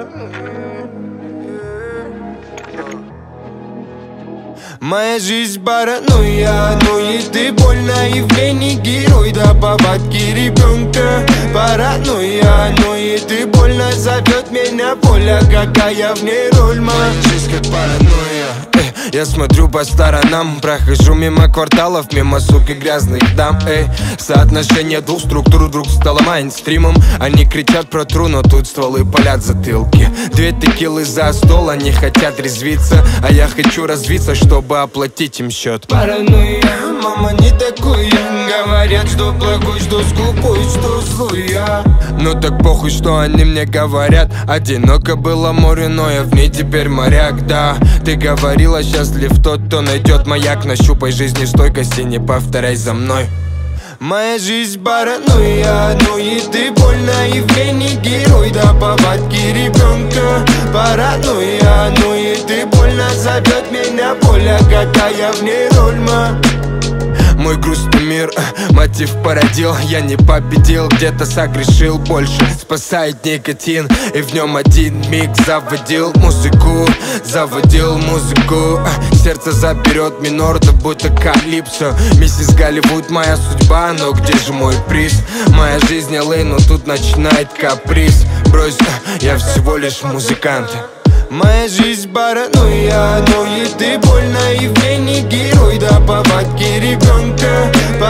Моя жизнь паранойя, ноет и больно, и в не герой, да повадки ребенка. Паранойя, ноет и больно, зовет меня Поля, какая в ней роль. Моя жизнь как паранойя. Я смотрю по сторонам, прохожу мимо кварталов, мимо сук и грязных дам. Соотношение двух структур вдруг стало мейнстримом. Они кричат про тру, но тут стволы палят затылки. 2 текилы за стол, они хотят резвиться, а я хочу развиться, чтобы оплатить им счет. Паранойя, мама не такой. Говорят, что плохой, что скупой, что злой я. Ну так похуй, что они мне говорят. Одиноко было море, но я в ней теперь моряк, да. Ты говорила, счастлив тот, кто найдет маяк. Нащупай жизни стойкости, не повторяй за мной. Моя жизнь паранойя, ноет и больно, и в не герой, да повадки ребенка. Паранойя, ноет и больно, зовет меня Поля, какая в ней роль. Мой грустный мир мотив породил, я не победил, где-то согрешил больше. Спасает никотин, и в нем один миг заводил музыку. Сердце заберет минор, да будто калипсо. Миссис Голливуд, моя судьба, но где же мой приз? Моя жизнь LA, но тут начинает каприз. Брось, я всего лишь музыкант. Моя жизнь паранойя, ноет и больно, и в ней не герой, да повадки ребенка.